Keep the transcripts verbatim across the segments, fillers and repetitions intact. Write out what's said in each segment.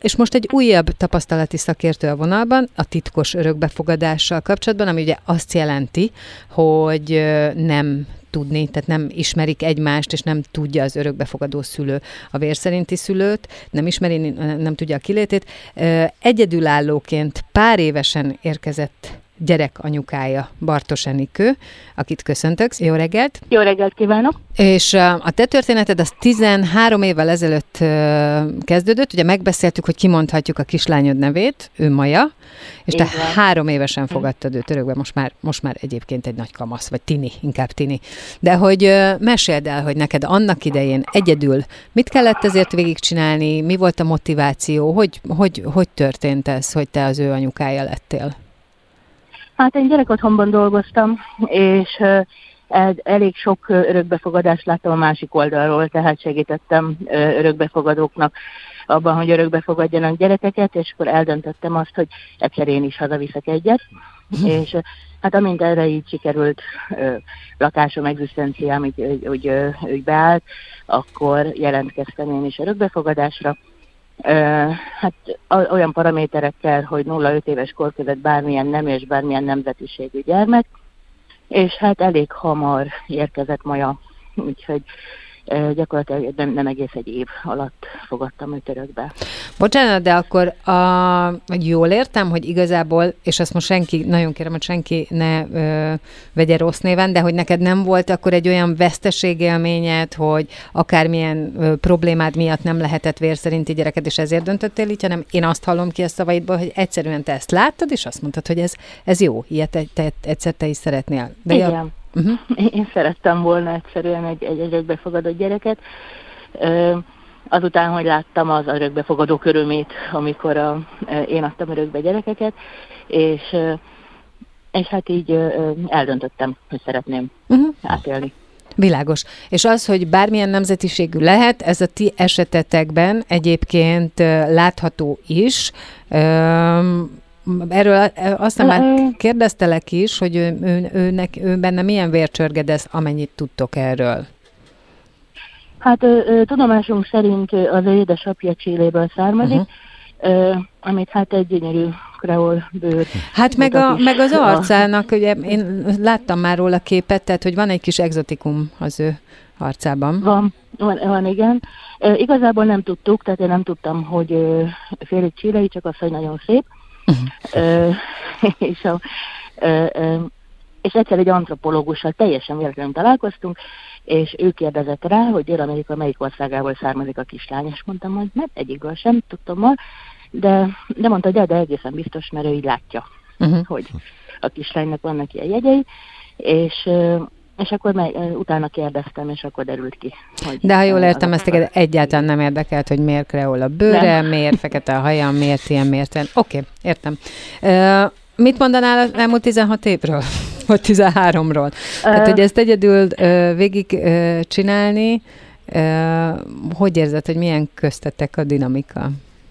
És most egy újabb tapasztalati szakértő a vonalban, a titkos örökbefogadással kapcsolatban, ami ugye azt jelenti, hogy nem tudni, tehát nem ismerik egymást, és nem tudja az örökbefogadó szülő a vérszerinti szülőt, nem ismeri, nem tudja a kilétét. Egyedülállóként pár évesen érkezett gyerek anyukája Bartos Enikő, akit köszöntök. Jó reggelt! Jó reggelt kívánok! És a te történeted az tizenhárom évvel ezelőtt kezdődött, ugye megbeszéltük, hogy kimondhatjuk a kislányod nevét, ő Maja, és te három évesen fogadtad őt örökbe, most már, most már egyébként egy nagy kamasz, vagy tini, inkább tini. De hogy meséld el, hogy neked annak idején egyedül mit kellett ezért végigcsinálni, mi volt a motiváció, hogy, hogy, hogy történt ez, hogy te az ő anyukája lettél? Hát én gyerekotthonban dolgoztam, és elég sok örökbefogadást láttam a másik oldalról, tehát segítettem örökbefogadóknak abban, hogy örökbefogadjanak gyerekeket, és akkor eldöntöttem azt, hogy egyszer én is hazaviszek egyet, mm. és hát amint erre így sikerült lakásom, egzisztenciám úgy, úgy, úgy beállt, akkor jelentkeztem én is örökbefogadásra. Uh, hát olyan paraméterekkel, hogy nulla öt éves kor között bármilyen nem és bármilyen nemzetiségű gyermek, és hát elég hamar érkezett Maja, úgyhogy uh, gyakorlatilag nem, nem egész egy év alatt fogadtam őt örökbe. Bocsánat, de akkor a, jól értem, hogy igazából, és azt most senki, nagyon kérem, hogy senki ne ö, vegye rossz néven, de hogy neked nem volt akkor egy olyan veszteségélményed, hogy akármilyen ö, problémád miatt nem lehetett vérszerinti gyereket, és ezért döntöttél így, hanem én azt hallom ki a szavaidból, hogy egyszerűen te ezt láttad, és azt mondtad, hogy ez, ez jó, ilyet te, te, egyszer te is szeretnél. De igen, ja, uh-huh. Én szerettem volna egyszerűen egy, egy örökbefogadott gyereket. Ö, Azután, hogy láttam az örökbefogadó körülmét, amikor a, én adtam örökbe gyerekeket, és, és hát így eldöntöttem, hogy szeretném uh-huh. átélni. Világos. És az, hogy bármilyen nemzetiségű lehet, ez a ti esetetekben egyébként látható is. Erről aztán már kérdeztelek is, hogy ő, ő, őnek, ő benne milyen vércsörgedez, amennyit tudtok erről. Hát ö, ö, tudomásunk szerint az édesapja Chiléből származik, uh-huh. ö, amit hát egy gyönyörű kreol bőr. Hát meg, a, meg az arcának, ugye én láttam már róla képet, tehát hogy van egy kis egzotikum az ő arcában. Van, van, van igen. Ö, igazából nem tudtuk, tehát én nem tudtam, hogy ö, félig chilei, csak az, hogy nagyon szép. Uh-huh. Ö, és, a, ö, ö, és egyszer egy antropológussal teljesen véletlenül találkoztunk, és ő kérdezett rá, hogy Dél-Amerika melyik országából származik a kislány, és mondtam, hogy nem, egyikből sem tudtam, de, de mondta, hogy de, de egészen biztos, mert ő így látja, uh-huh. hogy a kislánynak vannak ilyen jegyei, és, és akkor meg, utána kérdeztem, és akkor derült ki. Hogy de ha jól értem, ezt téged egyáltalán nem érdekelt, hogy miért kreol a bőre, nem. miért fekete a haja, miért ilyen, miért ilyen. Oké, okay, értem. Uh, mit mondanál az elmúlt tizenhat évről? Vagy tizenháromról. Uh, Tehát, hogy ezt egyedül uh, végig uh, csinálni, uh, hogy érzed, hogy milyen köztetek a dinamika?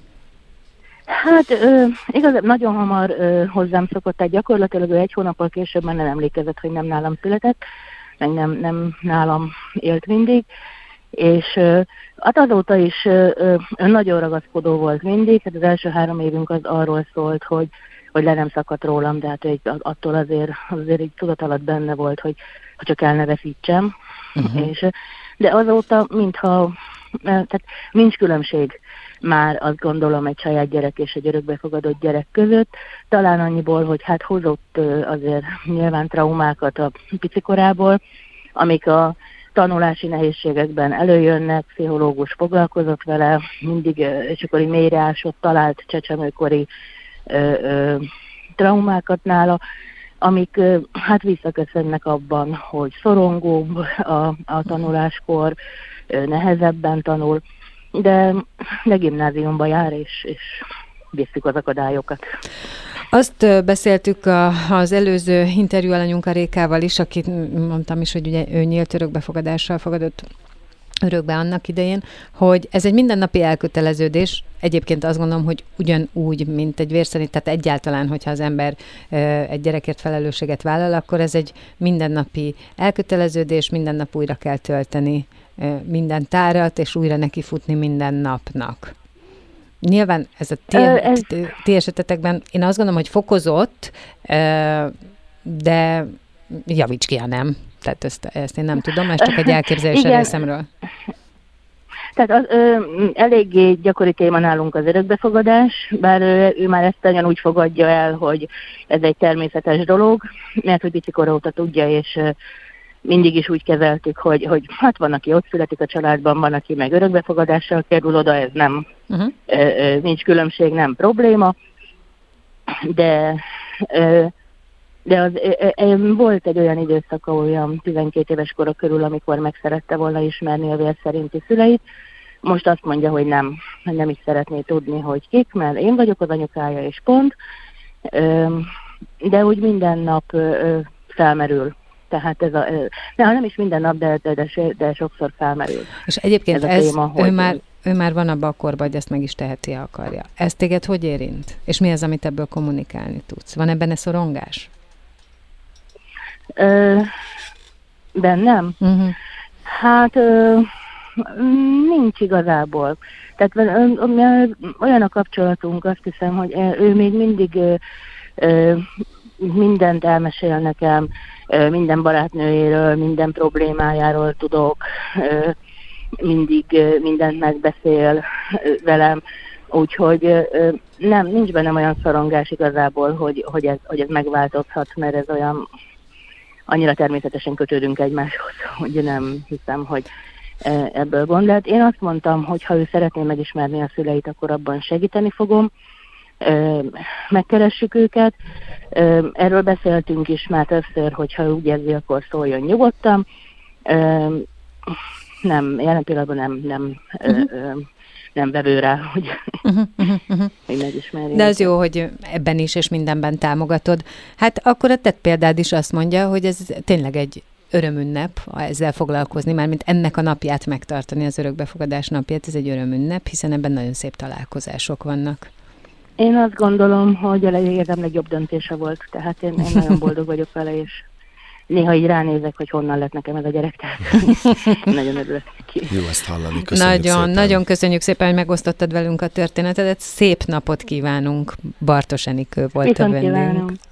Hát uh, igazán nagyon hamar uh, hozzám szokott, tehát gyakorlatilag ő egy hónappal később már nem emlékezett, hogy nem nálam született, meg nem, nem nálam élt mindig, és uh, hát azóta is uh, nagyon ragaszkodó volt mindig, hát az első három évünk az arról szólt, hogy hogy le nem szakadt rólam, de hát attól azért, azért egy tudat alatt benne volt, hogy ha csak el ne veszítsem. Uh-huh. És, de azóta, mintha, tehát nincs különbség már azt gondolom egy saját gyerek és egy örökbefogadott gyerek között, talán annyiból, hogy hát hozott azért nyilván traumákat a picikorából, amik a tanulási nehézségekben előjönnek, pszichológus foglalkozott vele, mindig, és akkor így mélyreásott, talált csecsemőkori Ö, ö, traumákat nála, amik ö, hát visszaköszönnek abban, hogy szorongóbb a, a tanuláskor, ö, nehezebben tanul, de, de gimnáziumba jár, és, és visszük az akadályokat. Azt beszéltük a, az előző interjú alanyunk a Rékával is, akit mondtam is, hogy ugye ő nyílt örökbefogadással fogadott örökbe annak idején, hogy ez egy mindennapi elköteleződés. Egyébként azt gondolom, hogy ugyanúgy, mint egy vérszerint, tehát egyáltalán, hogyha az ember egy gyerekért felelősséget vállal, akkor ez egy mindennapi elköteleződés, minden nap újra kell tölteni minden tárat, és újra nekifutni minden napnak. Nyilván ez a ti, Ö, ez... ti esetetekben én azt gondolom, hogy fokozott, de javíts ki, ha nem. Tehát ezt, ezt én nem tudom, ez csak egy elképzelés a részemről. Tehát az, ö, eléggé gyakori téma nálunk az örökbefogadás, bár ö, ő már ezt nagyon úgy fogadja el, hogy ez egy természetes dolog, mert hogy picikora óta tudja, és ö, mindig is úgy kezeltük, hogy, hogy hát van, aki ott születik a családban, van, aki meg örökbefogadással kerül oda, ez nem, uh-huh. ö, ö, nincs különbség, nem probléma, de... Ö, De az, ö, ö, volt egy olyan időszaka, olyan tizenkét éves kora körül, amikor meg szerette volna ismerni a vér szerinti szüleit. Most azt mondja, hogy nem, nem is szeretné tudni, hogy kik, mert én vagyok az anyukája, és pont. Ö, de úgy minden nap ö, felmerül. Tehát ez a, ö, nem is minden nap, de, de, de, de sokszor felmerül. És egyébként ez, ez téma, ő, már, ő már van abban a korban, hogy ezt meg is teheti, ha akarja. Ez téged hogy érint? És mi az, amit ebből kommunikálni tudsz? Van ebben szorongás? Ö, bennem? Uh-huh. Hát ö, nincs igazából. Tehát ö, ö, olyan a kapcsolatunk, azt hiszem, hogy ő még mindig ö, ö, mindent elmesél nekem, ö, minden barátnőjéről, minden problémájáról tudok, ö, mindig ö, mindent megbeszél ö, velem. Úgyhogy ö, nem, nincs bennem olyan szorongás igazából, hogy, hogy, ez, hogy ez megváltozhat, mert ez olyan... annyira természetesen kötődünk egymáshoz, hogy nem hiszem, hogy ebből gond lehet. Én azt mondtam, hogy ha ő szeretné megismerni a szüleit, akkor abban segíteni fogom. Megkeressük őket. Erről beszéltünk is már többször, hogy ha úgy érzi, akkor szóljon nyugodtan. Nem, jelen pillanatban nem, nem, uh-huh. nem vevő rá, hogy, uh-huh, uh-huh. hogy megismerjék. De az jó, hogy ebben is és mindenben támogatod. Hát akkor a tett példád is azt mondja, hogy ez tényleg egy örömünnep, ha ezzel foglalkozni, mármint ennek a napját megtartani, az örökbefogadás napját, ez egy örömünnep, hiszen ebben nagyon szép találkozások vannak. Én azt gondolom, hogy a legjobb legjobb döntése volt, tehát én, én nagyon boldog vagyok vele, és néha így ránézek, hogy honnan lett nekem ez a gyerek, tehát nagyon örülök ki. Jó ezt hallani, köszönjük Nagyon, szépen. nagyon köszönjük szépen, hogy megosztottad velünk a történetedet. Szép napot kívánunk. Bartos Enikő volt Viszont a vendégünk. kívánunk.